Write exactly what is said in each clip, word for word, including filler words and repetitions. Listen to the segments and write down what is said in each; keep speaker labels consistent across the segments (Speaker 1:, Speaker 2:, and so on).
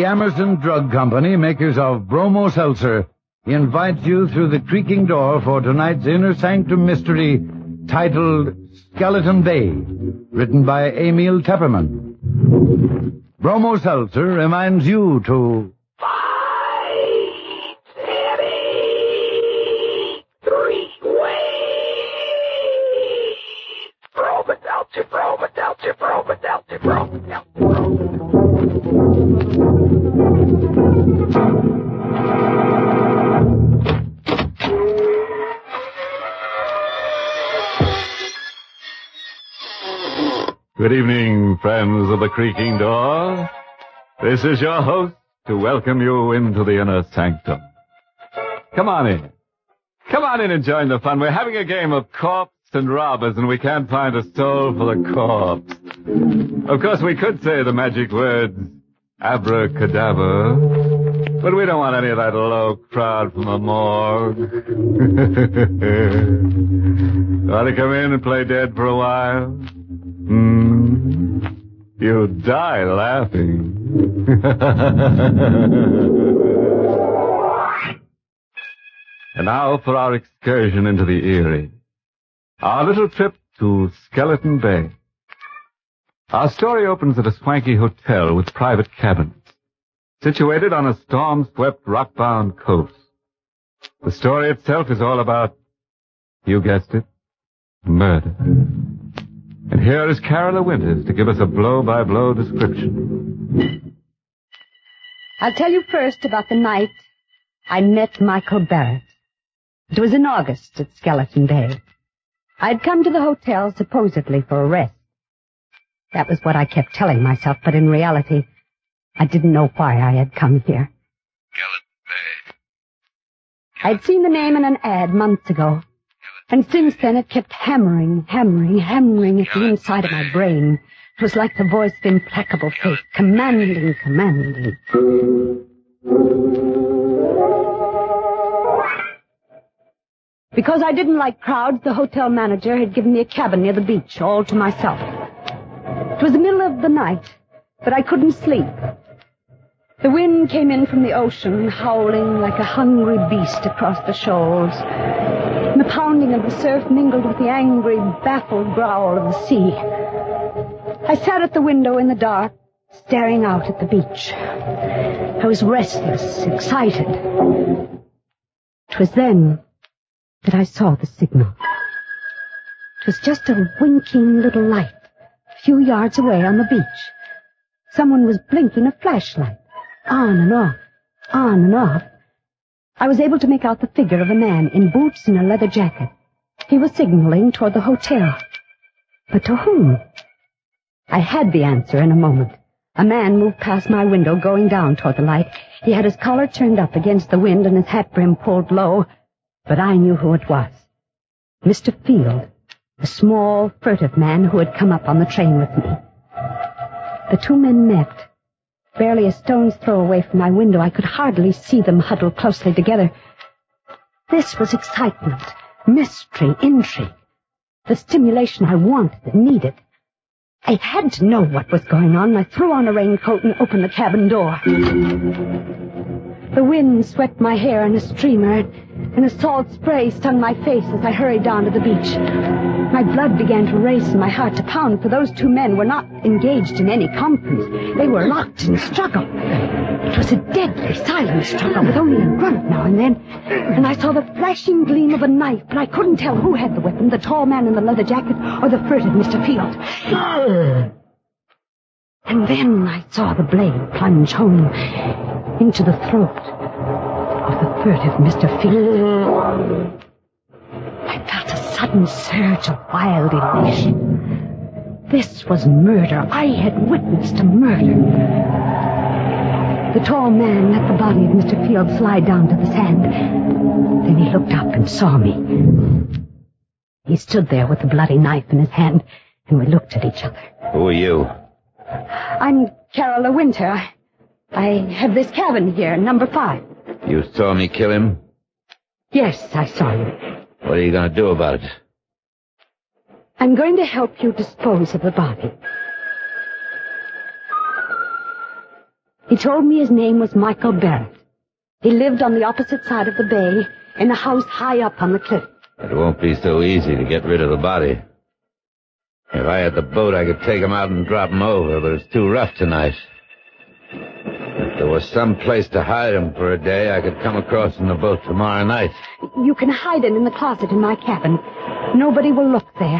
Speaker 1: Amerson Drug Company, makers of Bromo Seltzer, invites you through the creaking door for tonight's Inner Sanctum mystery titled Skeleton Bay, written by Emil Tepperman. Bromo Seltzer reminds you to...
Speaker 2: Five, seven, three, way. Bromo Seltzer, Bromo Seltzer, Bromo Seltzer, Bromo Seltzer,
Speaker 3: Good evening, friends of the creaking door. This is your host to welcome you into the inner sanctum. Come on in. Come on in and join the fun. We're having a game of corpse and robbers, and we can't find a soul for the corpse. Of course, we could say the magic words, abracadabra, but we don't want any of that low crowd from the morgue. Want to come in and play dead for a while? Hmm. You die laughing. And now for our excursion into the Erie. Our little trip to Skeleton Bay. Our story opens at a swanky hotel with private cabins, situated on a storm-swept, rock-bound coast. The story itself is all about, you guessed it, murder. And here is Carola Winters to give us a blow-by-blow description.
Speaker 4: I'll tell you first about the night I met Michael Barrett. It was in August at Skeleton Bay. I'd come to the hotel supposedly for a rest. That was what I kept telling myself, but in reality, I didn't know why I had come here.
Speaker 5: Skeleton Bay.
Speaker 4: I'd seen the name in an ad months ago. And since then, it kept hammering, hammering, hammering at the inside of my brain. It was like the voice of implacable fate, commanding, commanding. Because I didn't like crowds, the hotel manager had given me a cabin near the beach, all to myself. It was the middle of the night, but I couldn't sleep. The wind came in from the ocean, howling like a hungry beast across the shoals. And the pounding of the surf mingled with the angry, baffled growl of the sea. I sat at the window in the dark, staring out at the beach. I was restless, excited. It was then that I saw the signal. It was just a winking little light, a few yards away on the beach. Someone was blinking a flashlight, on and off, on and off. I was able to make out the figure of a man in boots and a leather jacket. He was signaling toward the hotel. But to whom? I had the answer in a moment. A man moved past my window, going down toward the light. He had his collar turned up against the wind and his hat brim pulled low. But I knew who it was. Mister Field, a small, furtive man who had come up on the train with me. The two men met. Barely a stone's throw away from my window, I could hardly see them huddled closely together. This was excitement, mystery, intrigue. The stimulation I wanted and needed. I had to know what was going on. I threw on a raincoat and opened the cabin door. The wind swept my hair in a streamer, and a salt spray stung my face as I hurried down to the beach. My blood began to race and my heart to pound, for those two men were not engaged in any conference. They were locked in struggle. It was a deadly, silent struggle with only a grunt now and then. And I saw the flashing gleam of a knife, but I couldn't tell who had the weapon, the tall man in the leather jacket or the furtive Mister Field. And then I saw the blade plunge home into the throat of the furtive Mister Field. I felt a sudden surge of wild elation. This was murder. I had witnessed a murder. The tall man let the body of Mister Field slide down to the sand. Then he looked up and saw me. He stood there with the bloody knife in his hand, and we looked at each other.
Speaker 5: Who are you?
Speaker 4: I'm Carola Winter. I, I have this cabin here, number five.
Speaker 5: You saw me kill him?
Speaker 4: Yes, I saw you.
Speaker 5: What are you going to do about it?
Speaker 4: I'm going to help you dispose of the body. He told me his name was Michael Barrett. He lived on the opposite side of the bay, in a house high up on the cliff.
Speaker 5: It won't be so easy to get rid of the body. If I had the boat, I could take him out and drop him over, but it's too rough tonight. If there was some place to hide him for a day, I could come across in the boat tomorrow night.
Speaker 4: You can hide it in the closet in my cabin. Nobody will look there.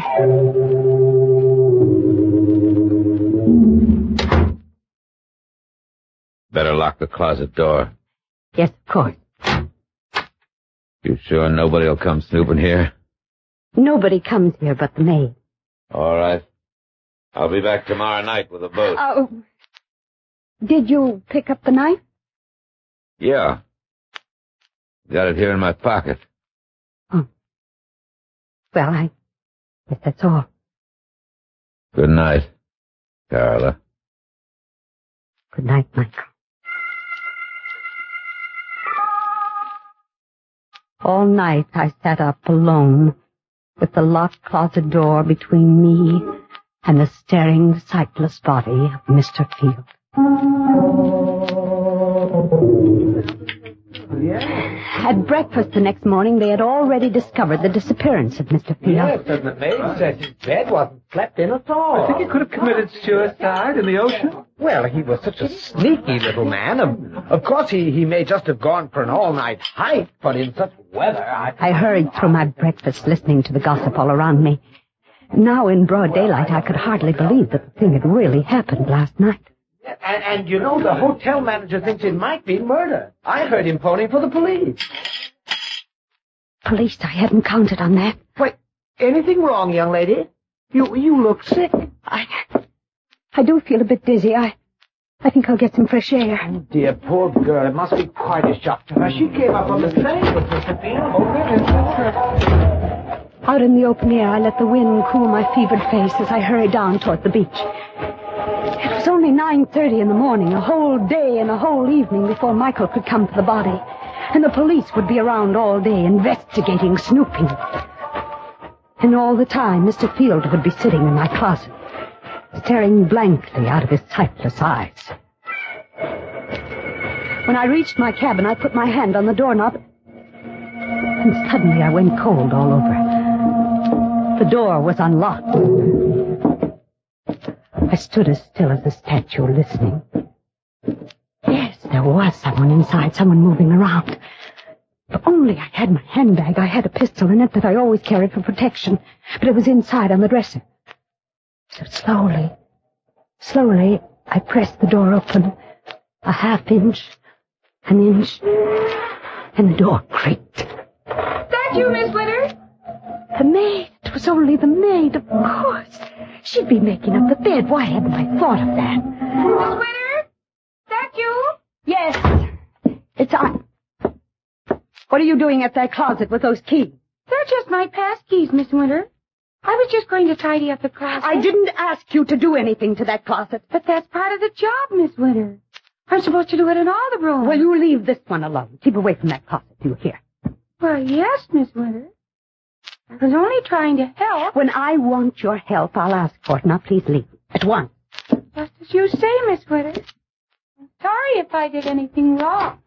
Speaker 5: Better lock the closet door.
Speaker 4: Yes, of course.
Speaker 5: You sure nobody will come snooping here?
Speaker 4: Nobody comes here but the maid.
Speaker 5: All right. I'll be back tomorrow night with a boat.
Speaker 4: Oh. Did you pick up the knife?
Speaker 5: Yeah. Got it here in my pocket.
Speaker 4: Oh. Well, I guess that's all.
Speaker 5: Good night, Carla.
Speaker 4: Good night, Michael. All night I sat up alone, with the locked closet door between me and the staring, sightless body of Mister Field. At breakfast the next morning, they had already discovered the disappearance of Mister Field.
Speaker 6: Yes, and the maid says his bed wasn't slept in at all.
Speaker 3: I think he could have committed suicide in the ocean.
Speaker 6: Well, he was such a sneaky little man. Of, of course, he, he may just have gone for an all-night hike, but in such weather, I...
Speaker 4: I hurried through my breakfast, listening to the gossip all around me. Now, in broad daylight, I could hardly believe that the thing had really happened last night.
Speaker 6: And, and, you know, the hotel manager thinks it might be murder. I heard him phoning for the police.
Speaker 4: Police? I hadn't counted on that.
Speaker 6: Wait, anything wrong, young lady? You you look sick.
Speaker 4: I... I do feel a bit dizzy. I... I think I'll get some fresh air.
Speaker 6: Oh, dear, poor girl. It must be quite a shock to her. She came up on the train with Mister Field. Oh, goodness.
Speaker 4: Out in the open air, I let the wind cool my fevered face as I hurried down toward the beach. It was only nine thirty in the morning, a whole day and a whole evening before Michael could come for the body. And the police would be around all day, investigating, snooping. And all the time, Mister Field would be sitting in my closet, staring blankly out of his sightless eyes. When I reached my cabin, I put my hand on the doorknob, and suddenly I went cold all over. The door was unlocked. I stood as still as a statue, listening. Yes, there was someone inside, someone moving around. If only I had my handbag. I had a pistol in it that I always carried for protection, but it was inside on the dresser. So slowly, slowly, I pressed the door open, a half inch, an inch, and the door creaked.
Speaker 7: That you, Miss Winter?
Speaker 4: The maid. It was only the maid, of course. She'd be making up the bed. Why hadn't I thought of that?
Speaker 7: Miss Winter? That you?
Speaker 4: Yes. It's I. What are you doing at that closet with those keys?
Speaker 7: They're just my pass keys, Miss Winter. I was just going to tidy up the closet.
Speaker 4: I didn't ask you to do anything to that closet.
Speaker 7: But that's part of the job, Miss Winter. I'm supposed to do it in all the rooms.
Speaker 4: Well, you leave this one alone. Keep away from that closet, you hear?
Speaker 7: Well, yes, Miss Winter. I was only trying to help.
Speaker 4: When I want your help, I'll ask for it. Now, please leave. At once.
Speaker 7: Just as you say, Miss Winter. I'm sorry if I did anything wrong.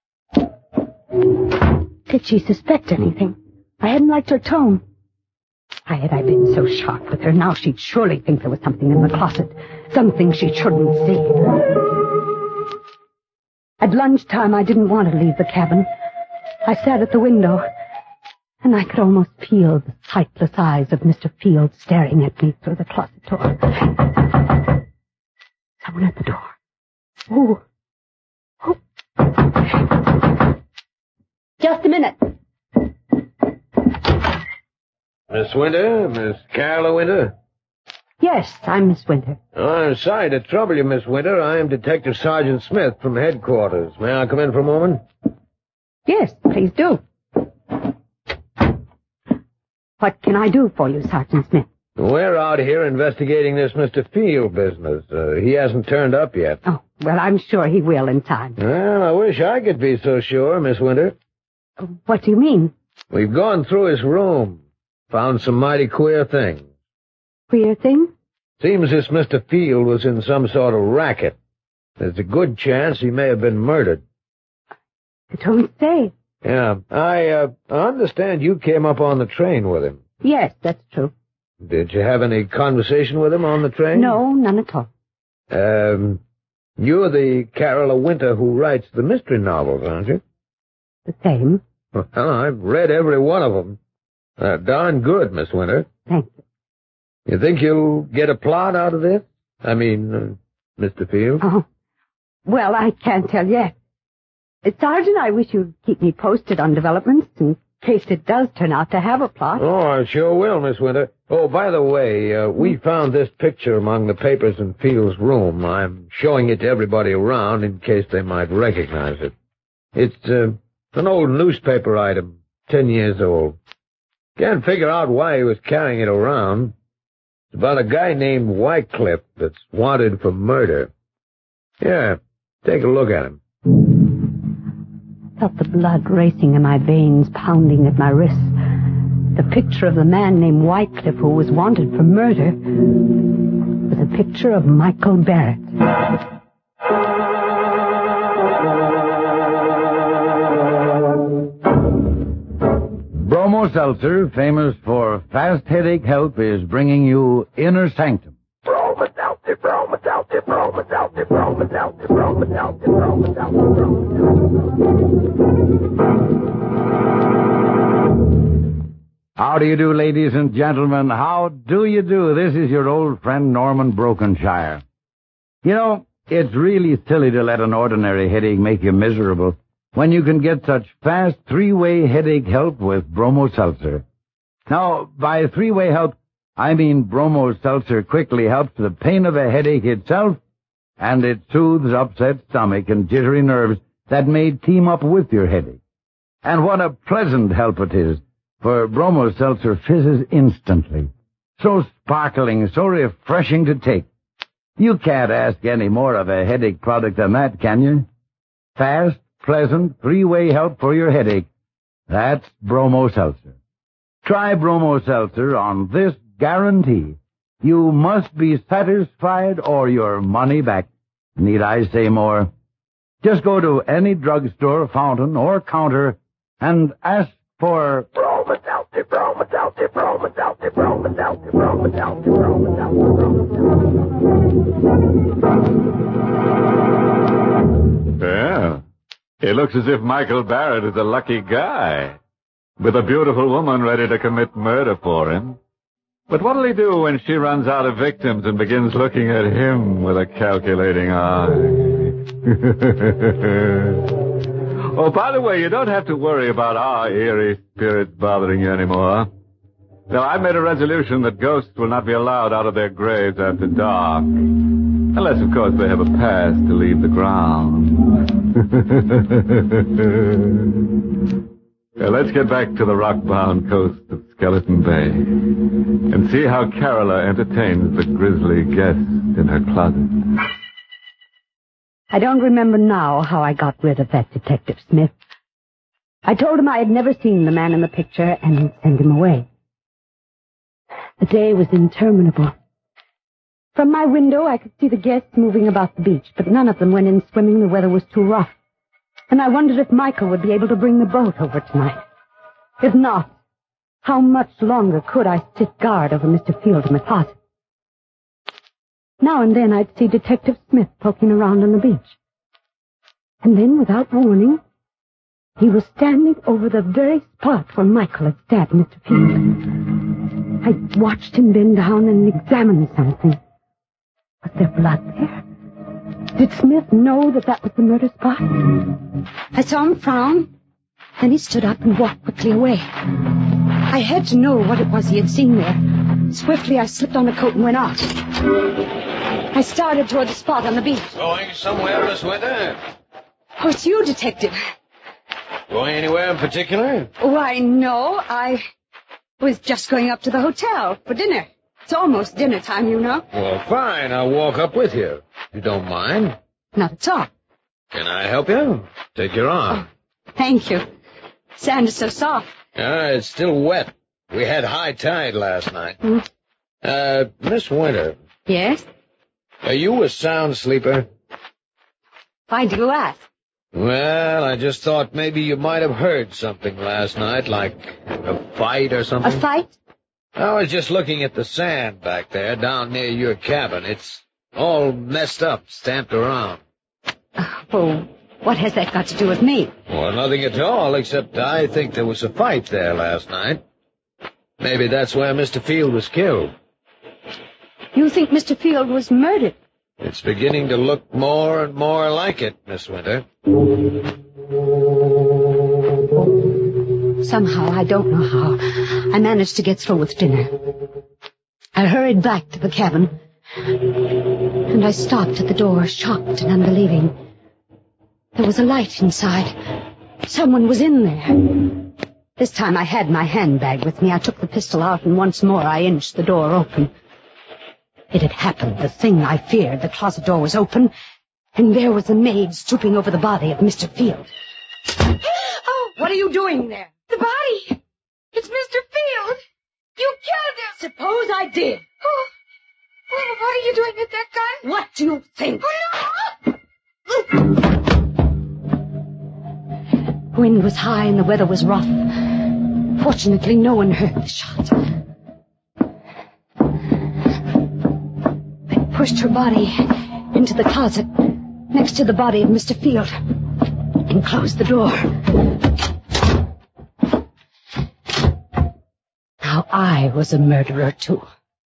Speaker 4: Did she suspect anything? I hadn't liked her tone. Why had I been so sharp with her? Now she'd surely think there was something in the closet. Something she shouldn't see. At lunchtime, I didn't want to leave the cabin. I sat at the window, and I could almost feel the sightless eyes of Mister Field staring at me through the closet door. Someone at the door. Oh. Oh. Just a minute.
Speaker 8: Miss Winter? Miss Carla Winter?
Speaker 4: Yes, I'm Miss Winter.
Speaker 8: Oh, I'm sorry to trouble you, Miss Winter. I am Detective Sergeant Smith from headquarters. May I come in for a moment?
Speaker 4: Yes, please do. What can I do for you, Sergeant Smith?
Speaker 8: We're out here investigating this Mister Field business. Uh, he hasn't turned up yet.
Speaker 4: Oh, well, I'm sure he will in time.
Speaker 8: Well, I wish I could be so sure, Miss Winter.
Speaker 4: What do you mean?
Speaker 8: We've gone through his room. Found some mighty queer things.
Speaker 4: Queer thing?
Speaker 8: Seems this Mister Field was in some sort of racket. There's a good chance he may have been murdered.
Speaker 4: I don't say.
Speaker 8: Yeah, I, uh, understand you came up on the train with him.
Speaker 4: Yes, that's true.
Speaker 8: Did you have any conversation with him on the train?
Speaker 4: No, none at all.
Speaker 8: Um, you're the Carola Winter who writes the mystery novels, aren't you?
Speaker 4: The same.
Speaker 8: Well, I've read every one of them. They're darn good, Miss Winter.
Speaker 4: Thank you.
Speaker 8: You think you'll get a plot out of this? I mean, uh, Mister Field?
Speaker 4: Oh, well, I can't tell yet. Uh, Sergeant, I wish you'd keep me posted on developments in case it does turn out to have a plot.
Speaker 8: Oh, I sure will, Miss Winter. Oh, by the way, uh, we found this picture among the papers in Field's room. I'm showing it to everybody around in case they might recognize it. It's uh, an old newspaper item, ten years old. Can't figure out why he was carrying it around. It's about a guy named Wycliffe that's wanted for murder. Yeah, take a look at him.
Speaker 4: I felt the blood racing in my veins, pounding at my wrists. The picture of the man named Wycliffe who was wanted for murder was a picture of Michael Barrett.
Speaker 1: Bromo Seltzer, famous for fast headache help, is bringing you Inner Sanctum.
Speaker 2: Bromadalty, bromadalty, bromadalty, bromadalty, bromadalty, bromadalty, bromadalty.
Speaker 1: How do you do, ladies and gentlemen? How do you do? This is your old friend Norman Brokenshire. You know, it's really silly to let an ordinary headache make you miserable when you can get such fast three-way headache help with Bromo Seltzer. Now, by three-way help, I mean Bromo Seltzer quickly helps the pain of a headache itself, and it soothes upset stomach and jittery nerves that may team up with your headache. And what a pleasant help it is, for Bromo Seltzer fizzes instantly. So sparkling, so refreshing to take. You can't ask any more of a headache product than that, can you? Fast, pleasant, three-way help for your headache. That's Bromo Seltzer. Try Bromo Seltzer on this guarantee. You must be satisfied or your money back. Need I say more? Just go to any drugstore, fountain, or counter and ask for
Speaker 2: Bromadalty, bromadalty, bromadalty, bromadalty, bromadalty, bromadalty, bromadalty.
Speaker 3: Well, it looks as if Michael Barrett is a lucky guy, with a beautiful woman ready to commit murder for him. But what'll he do when she runs out of victims and begins looking at him with a calculating eye? Oh, by the way, you don't have to worry about our eerie spirits bothering you anymore. Now, I've made a resolution that ghosts will not be allowed out of their graves after dark. Unless, of course, they have a pass to leave the ground. Now, let's get back to the rock-bound coast of Skeleton Bay and see how Carola entertains the grisly guest in her closet.
Speaker 4: I don't remember now how I got rid of that Detective Smith. I told him I had never seen the man in the picture and sent him away. The day was interminable. From my window, I could see the guests moving about the beach, but none of them went in swimming. The weather was too rough. And I wondered if Michael would be able to bring the boat over tonight. If not, how much longer could I sit guard over Mister Field in the closet? Now and then I'd see Detective Smith poking around on the beach. And then, without warning, he was standing over the very spot where Michael had stabbed Mister Field. I watched him bend down and examine something. Was there blood there? Did Smith know that that was the murder spot? I saw him frown. Then he stood up and walked quickly away. I had to know what it was he had seen there. Swiftly, I slipped on a coat and went out. I started toward the spot on the beach.
Speaker 8: Going somewhere, Miss Winter?
Speaker 4: Oh, it's you, Detective.
Speaker 8: Going anywhere in particular?
Speaker 4: Why, no. I was just going up to the hotel for dinner. It's almost dinner time, you know.
Speaker 8: Well, fine. I'll walk up with you. If you don't mind.
Speaker 4: Not at all.
Speaker 8: Can I help you? Take your arm.
Speaker 4: Oh, thank you. Sand is so soft.
Speaker 8: Ah, it's still wet. We had high tide last night.
Speaker 4: Hmm?
Speaker 8: Uh, Miss Winter.
Speaker 4: Yes?
Speaker 8: Are you a sound sleeper?
Speaker 4: Why do you ask?
Speaker 8: Well, I just thought maybe you might have heard something last night, like a fight or something.
Speaker 4: A fight?
Speaker 8: I was just looking at the sand back there down near your cabin. It's all messed up, stamped around.
Speaker 4: Oh, what has that got to do with me?
Speaker 8: Well, nothing at all, except I think there was a fight there last night. Maybe that's where Mister Field was killed.
Speaker 4: You think Mister Field was murdered?
Speaker 8: It's beginning to look more and more like it, Miss Winter.
Speaker 4: Somehow, I don't know how, I managed to get through with dinner. I hurried back to the cabin, and I stopped at the door, shocked and unbelieving. There was a light inside. Someone was in there. This time I had my handbag with me. I took the pistol out, and once more I inched the door open. It had happened, the thing I feared. The closet door was open, and there was the maid stooping over the body of Mister Field.
Speaker 7: Oh,
Speaker 4: What are you doing there?
Speaker 7: the body. It's Mister Field. You killed him.
Speaker 4: Suppose I did.
Speaker 7: Oh, oh, what are you doing with that gun?
Speaker 4: What do you think?
Speaker 7: Oh,
Speaker 4: The wind was high and the weather was rough. Fortunately, no one heard the shot. I pushed her body into the closet next to the body of Mister Field and closed the door. Now I was a murderer, too.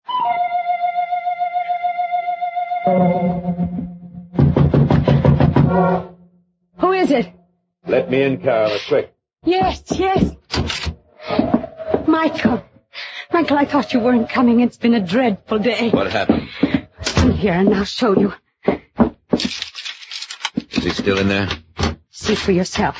Speaker 4: Who is it?
Speaker 5: Let me in, Carla, quick.
Speaker 4: Yes, yes. Michael. Michael, I thought you weren't coming. It's been a dreadful day.
Speaker 5: What happened?
Speaker 4: Come here and I'll show you.
Speaker 5: Is he still in there?
Speaker 4: See for yourself.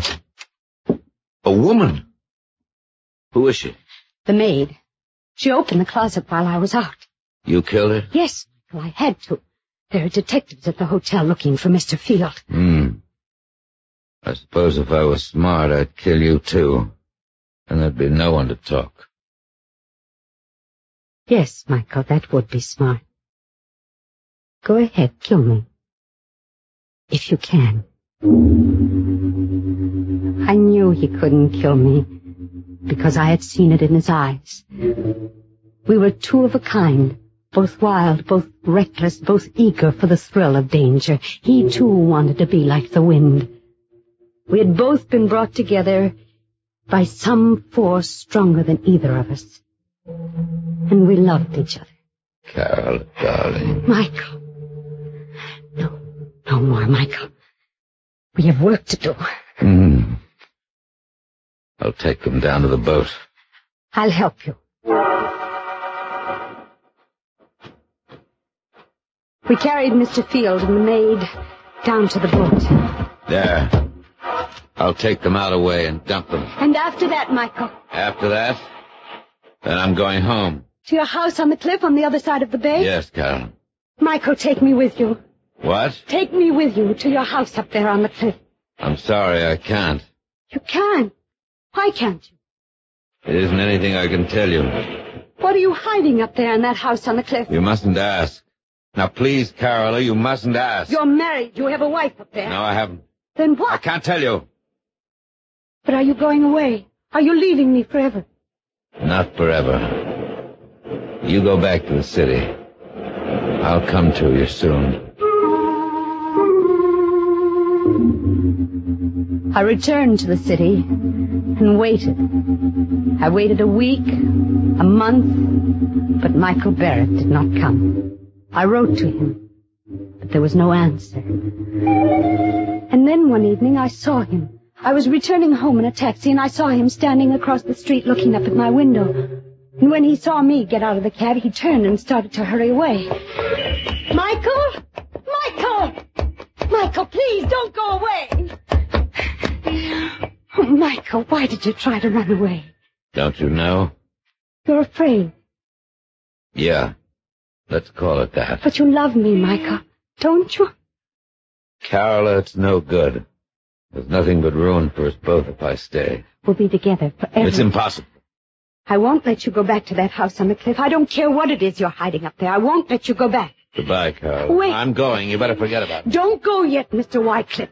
Speaker 5: A woman? Who is she?
Speaker 4: The maid. She opened the closet while I was out.
Speaker 5: You killed her?
Speaker 4: Yes, Michael, I had to. There are detectives at the hotel looking for Mister Field.
Speaker 5: Hmm. I suppose if I was smart, I'd kill you, too. And there'd be no one to talk.
Speaker 4: Yes, Michael, that would be smart. Go ahead, kill me. If you can. I knew he couldn't kill me, because I had seen it in his eyes. We were two of a kind, both wild, both reckless, both eager for the thrill of danger. He, too, wanted to be like the wind. We had both been brought together by some force stronger than either of us. And we loved each other.
Speaker 5: Carol, darling.
Speaker 4: Michael. No, no more, Michael. We have work to do.
Speaker 5: Hmm. I'll take them down to the boat.
Speaker 4: I'll help you. We carried Mister Field and the maid down to the boat.
Speaker 5: There. I'll take them out of the way and dump them.
Speaker 4: And after that, Michael?
Speaker 5: After that, then I'm going home.
Speaker 4: To your house on the cliff on the other side of the bay?
Speaker 5: Yes, Carol.
Speaker 4: Michael, take me with you.
Speaker 5: What?
Speaker 4: Take me with you to your house up there on the cliff.
Speaker 5: I'm sorry, I can't.
Speaker 4: You can. Why can't you?
Speaker 5: It isn't anything I can tell you.
Speaker 4: What are you hiding up there in that house on the cliff?
Speaker 5: You mustn't ask. Now, please, Carola, you mustn't ask.
Speaker 4: You're married. You have a wife up there.
Speaker 5: No, I haven't.
Speaker 4: Then what?
Speaker 5: I can't tell you.
Speaker 4: But are you going away? Are you leaving me forever?
Speaker 5: Not forever. You go back to the city. I'll come to you soon.
Speaker 4: I returned to the city and waited. I waited a week, a month, but Michael Barrett did not come. I wrote to him, but there was no answer. And then one evening I saw him. I was returning home in a taxi, and I saw him standing across the street looking up at my window. And when he saw me get out of the cab, he turned and started to hurry away. Michael? Michael! Michael, please, don't go away! Oh, Michael, why did you try to run away?
Speaker 5: Don't you know?
Speaker 4: You're afraid.
Speaker 5: Yeah. Let's call it that.
Speaker 4: But you love me, Michael, don't you?
Speaker 5: Carola, it's no good. There's nothing but ruin for us both if I stay.
Speaker 4: We'll be together forever.
Speaker 5: It's impossible.
Speaker 4: I won't let you go back to that house on the cliff. I don't care what it is you're hiding up there. I won't let you go back.
Speaker 5: Goodbye, Carol.
Speaker 4: Wait.
Speaker 5: I'm going. You better forget about it.
Speaker 4: Don't go yet, Mister Wycliffe.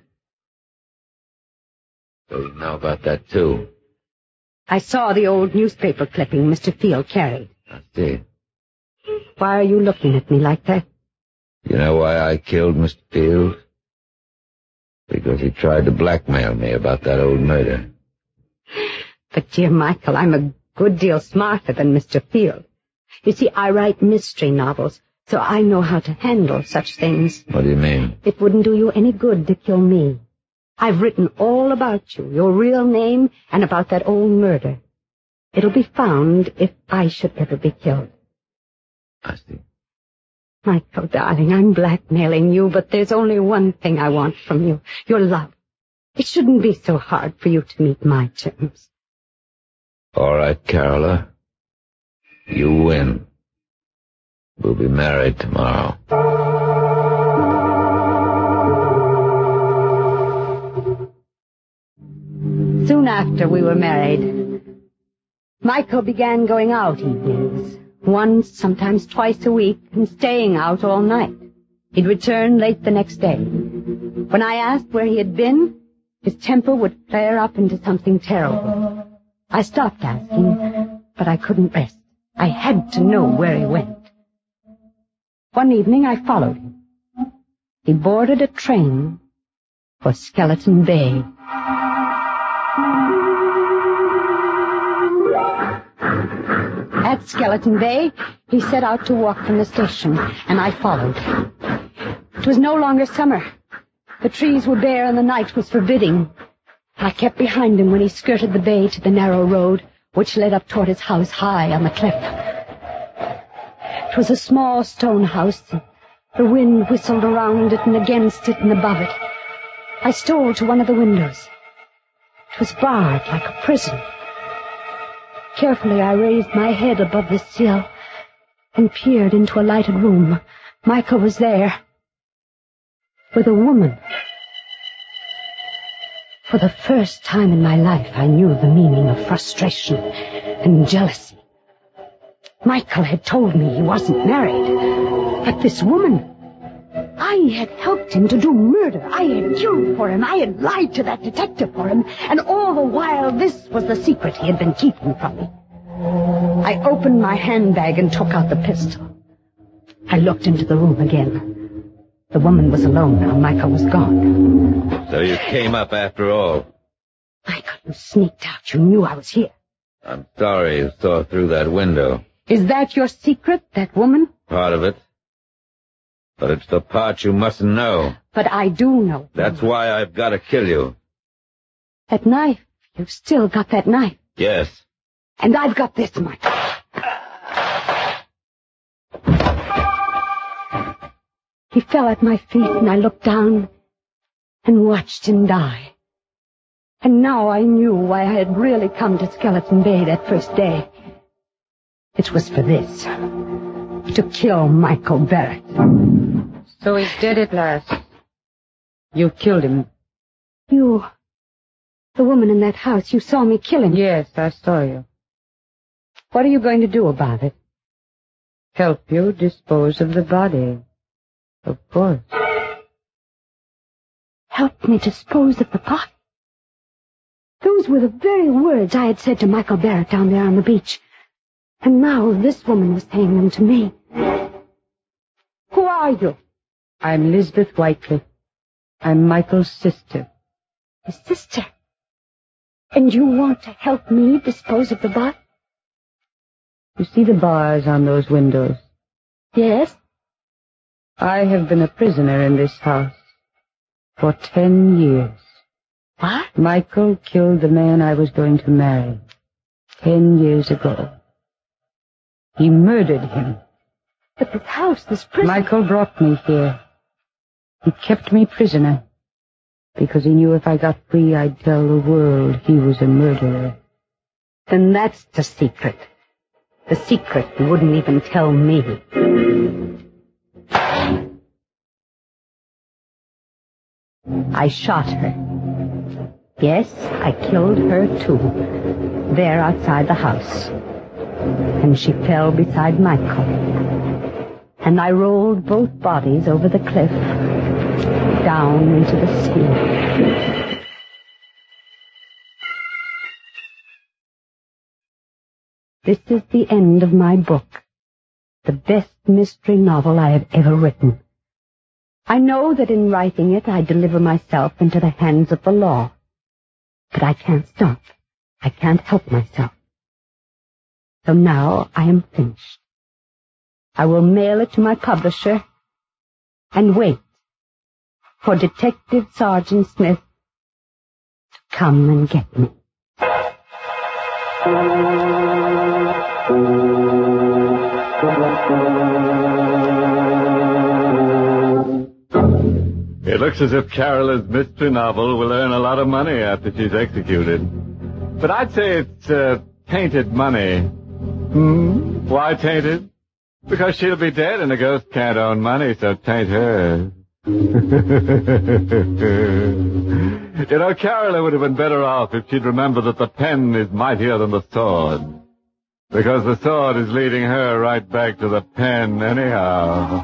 Speaker 5: So you know about that, too.
Speaker 4: I saw the old newspaper clipping Mister Field carried.
Speaker 5: I see.
Speaker 4: Why are you looking at me like that?
Speaker 5: You know why I killed Mister Field? Because he tried to blackmail me about that old murder.
Speaker 4: But, dear Michael, I'm a good deal smarter than Mister Field. You see, I write mystery novels, so I know how to handle such things.
Speaker 5: What do you mean?
Speaker 4: It wouldn't do you any good to kill me. I've written all about you, your real name, and about that old murder. It'll be found if I should ever be killed.
Speaker 5: I see.
Speaker 4: Michael, darling, I'm blackmailing you, but there's only one thing I want from you, your love. It shouldn't be so hard for you to meet my terms.
Speaker 5: All right, Carola. You win. We'll be married tomorrow.
Speaker 4: Soon after we were married, Michael began going out evenings, once, sometimes twice a week, and staying out all night. He'd return late the next day. When I asked where he had been, his temper would flare up into something terrible. I stopped asking, but I couldn't rest. I had to know where he went. One evening I followed him. He boarded a train for Skeleton Bay. At Skeleton Bay, he set out to walk from the station, and I followed. It was no longer summer. The trees were bare and the night was forbidding. I kept behind him when he skirted the bay to the narrow road which led up toward his house high on the cliff. It was a small stone house. The wind whistled around it and against it and above it. I stole to one of the windows. It was barred like a prison. Carefully I raised my head above the sill and peered into a lighted room. Michael was there with a woman. For the first time in my life, I knew the meaning of frustration and jealousy. Michael had told me he wasn't married. But this woman, I had helped him to do murder. I had killed for him. I had lied to that detective for him. And all the while, this was the secret he had been keeping from me. I opened my handbag and took out the pistol. I looked into the room again. The woman was alone now. Michael was gone.
Speaker 5: So you came up after all.
Speaker 4: Michael, you sneaked out. You knew I was here.
Speaker 5: I'm sorry you saw through that window.
Speaker 4: Is that your secret, that woman?
Speaker 5: Part of it. But it's the part you mustn't know.
Speaker 4: But I do know.
Speaker 5: That's why I've got to kill you.
Speaker 4: That knife. You've still got that knife.
Speaker 5: Yes.
Speaker 4: And I've got this, Michael. He fell at my feet, and I looked down and watched him die. And now I knew why I had really come to Skeleton Bay that first day. It was for this. To kill Michael Barrett.
Speaker 9: So he's dead at last. You killed him.
Speaker 4: You, the woman in that house, you saw me kill him.
Speaker 9: Yes, I saw you.
Speaker 4: What are you going to do about it?
Speaker 9: Help you dispose of the body. Of course.
Speaker 4: Help me dispose of the body? Those were the very words I had said to Michael Barrett down there on the beach. And now this woman was saying them to me. Who are you?
Speaker 9: I'm Lisbeth Wycliffe. I'm Michael's sister.
Speaker 4: His sister? And you want to help me dispose of the body?
Speaker 9: You see the bars on those windows?
Speaker 4: Yes.
Speaker 9: I have been a prisoner in this house for ten years.
Speaker 4: What?
Speaker 9: Michael killed the man I was going to marry ten years ago. He murdered him.
Speaker 4: But this house, this prison...
Speaker 9: Michael brought me here. He kept me prisoner because he knew if I got free, I'd tell the world he was a murderer.
Speaker 4: Then that's the secret. The secret you wouldn't even tell me. I shot her. Yes, I killed her too. There outside the house. And she fell beside Michael. and I rolled both bodies over the cliff, down into the sea. This is the end of my book, the best mystery novel I have ever written. I know that in writing it I deliver myself into the hands of the law, but I can't stop. I can't help myself. So now I am finished. I will mail it to my publisher and wait for Detective Sergeant Smith to come and get me.
Speaker 3: It looks as if Carola's mystery novel will earn a lot of money after she's executed. But I'd say it's uh, tainted money. Hmm? Why tainted? Because she'll be dead and a ghost can't own money, so taint hers. You know, Carola would have been better off if she'd remembered that the pen is mightier than the sword. Because the sword is leading her right back to the pen anyhow.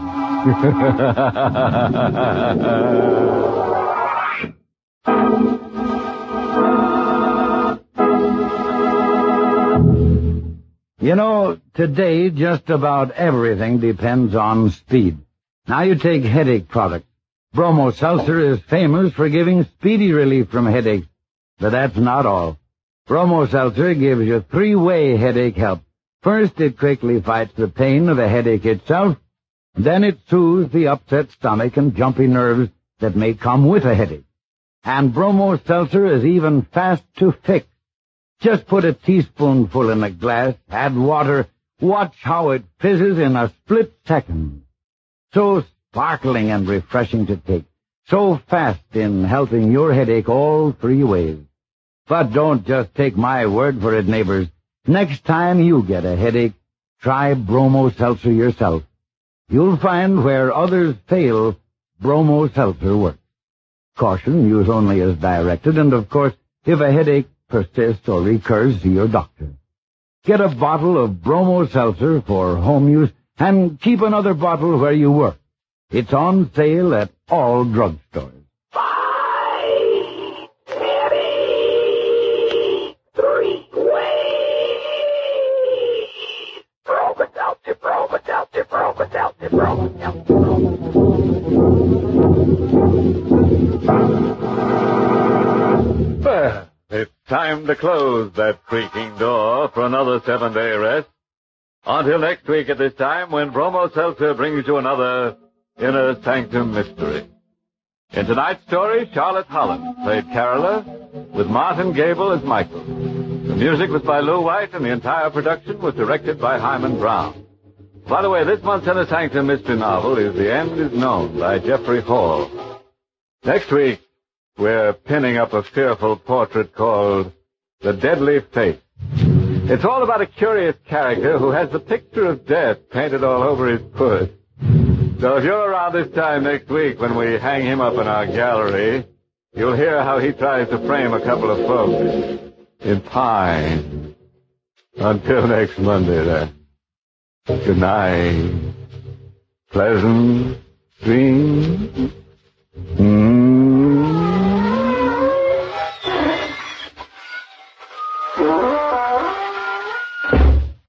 Speaker 1: You know, today just about everything depends on speed. Now you take headache products. Bromo Seltzer is famous for giving speedy relief from headaches. But that's not all. Bromo Seltzer gives you three-way headache help. First, it quickly fights the pain of the headache itself. Then it soothes the upset stomach and jumpy nerves that may come with a headache. And Bromo Seltzer is even fast to fix. Just put a teaspoonful in a glass, add water, watch how it fizzes in a split second. So sparkling and refreshing to take. So fast in helping your headache all three ways. But don't just take my word for it, neighbors. Next time you get a headache, try Bromo Seltzer yourself. You'll find where others fail, Bromo Seltzer works. Caution, use only as directed, and of course, if a headache persists or recurs, see your doctor. Get a bottle of Bromo Seltzer for home use, and keep another bottle where you work. It's on sale at all drugstores.
Speaker 2: Five, Eddie, three ways. Bromadalty, bromadalty, bromadalty, bromadalty, bromadalty.
Speaker 3: Well, it's time to close that creaking door for another seven-day rest. Until next week at this time, when Bromo Seltzer brings you another Inner Sanctum Mystery. In tonight's story, Charlotte Holland played Carola, with Martin Gable as Michael. The music was by Lou White, and the entire production was directed by Hyman Brown. By the way, this month's Inner Sanctum Mystery novel is The End Is Known by Jeffrey Hall. Next week, we're pinning up a fearful portrait called The Deadly Face. It's all about a curious character who has the picture of death painted all over his foot. So if you're around this time next week when we hang him up in our gallery, you'll hear how he tries to frame a couple of folks in pine. Until next Monday, then. Good night. Pleasant dreams. Mm.